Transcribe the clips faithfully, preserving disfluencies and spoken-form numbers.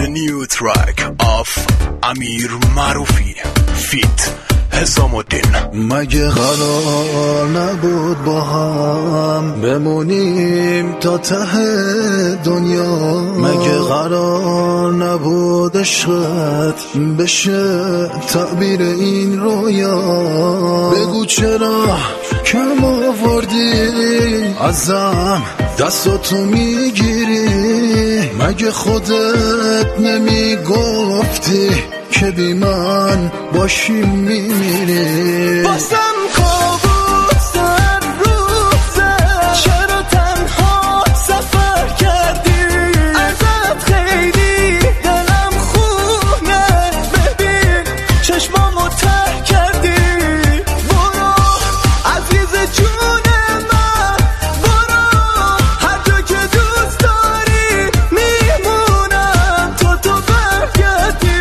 The new track of امیر معروفی فیت حسام الدین. مگه قرار نبود با هم بمونیم تا ته دنیا؟ مگه قرار نبود عشقت بشه تعبیر این رویا؟ بگو چرا کم آوردی ازم دستاتو میگیری؟ مگه خودت نمیگفتی که بی من باشی میمیری؟ بازم کابوس هر روزه، چرا تنها سفر کردی؟ ازت خیلی دلم خونه، ببین چشمامو ته کردی. برو عزیز جون من، برو هر جا که دوست داری میمونم تو تو برگردی.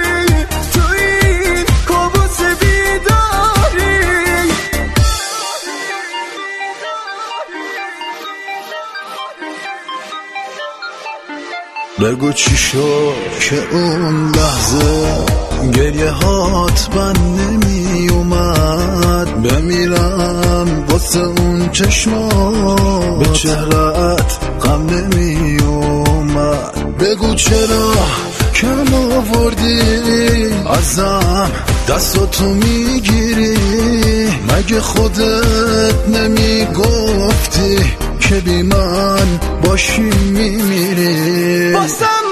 بگو چی شد که اون لحظه گریه هات من نمی اومد؟ بمیرم واسه اون چشمات، به چهرت غم نمی اومد. بگو چرا کم آوردی ازم دستاتو میگیری؟ مگه خودت نمی گفتی که بی من باشی میمیری؟ بازم